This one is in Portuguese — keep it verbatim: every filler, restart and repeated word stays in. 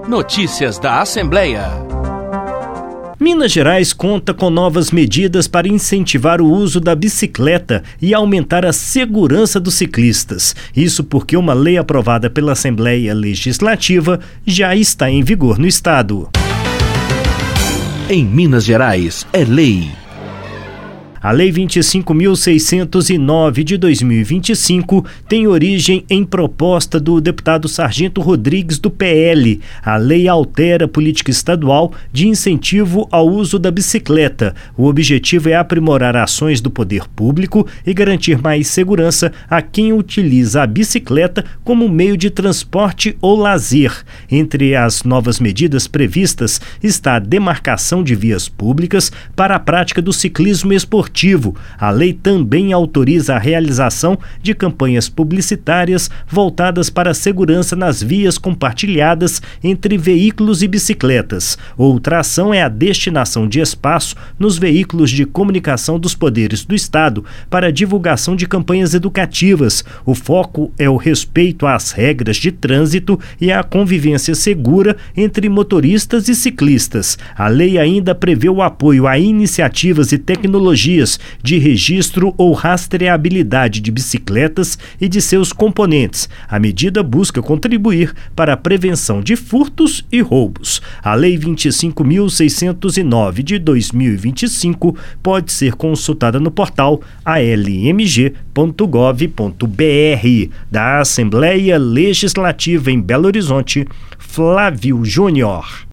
Notícias da Assembleia. Minas Gerais conta com novas medidas para incentivar o uso da bicicleta e aumentar a segurança dos ciclistas. Isso porque uma lei aprovada pela Assembleia Legislativa já está em vigor no estado. Em Minas Gerais, é lei. A Lei vinte e cinco mil seiscentos e nove de dois mil e vinte e cinco tem origem em proposta do deputado Sargento Rodrigues do P L. A lei altera a política estadual de incentivo ao uso da bicicleta. O objetivo é aprimorar ações do poder público e garantir mais segurança a quem utiliza a bicicleta como meio de transporte ou lazer. Entre as novas medidas previstas está a demarcação de vias públicas para a prática do ciclismo esportivo. A lei também autoriza a realização de campanhas publicitárias voltadas para a segurança nas vias compartilhadas entre veículos e bicicletas. Outra ação é a destinação de espaço nos veículos de comunicação dos poderes do Estado para a divulgação de campanhas educativas. O foco é o respeito às regras de trânsito e à convivência segura entre motoristas e ciclistas. A lei ainda prevê o apoio a iniciativas e tecnologias de registro ou rastreabilidade de bicicletas e de seus componentes. A medida busca contribuir para a prevenção de furtos e roubos. A Lei vinte e cinco mil seiscentos e nove de dois mil e vinte e cinco pode ser consultada no portal a l m g ponto gov ponto b r. Da Assembleia Legislativa em Belo Horizonte, Flávio Júnior.